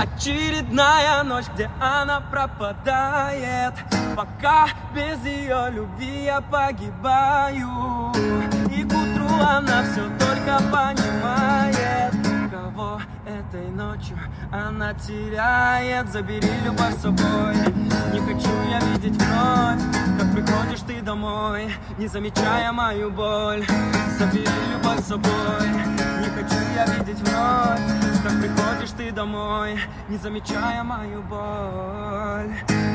Очередная ночь, где она пропадает. Пока без ее любви я погибаю. И к утру она все только понимает, кого этой ночью она теряет. Забери любовь с собой, не хочу я видеть вновь, как приходишь ты домой, не замечая мою боль. Забери любовь с собой, не хочу я видеть вновь, как приходишь ты домой, не замечая мою боль.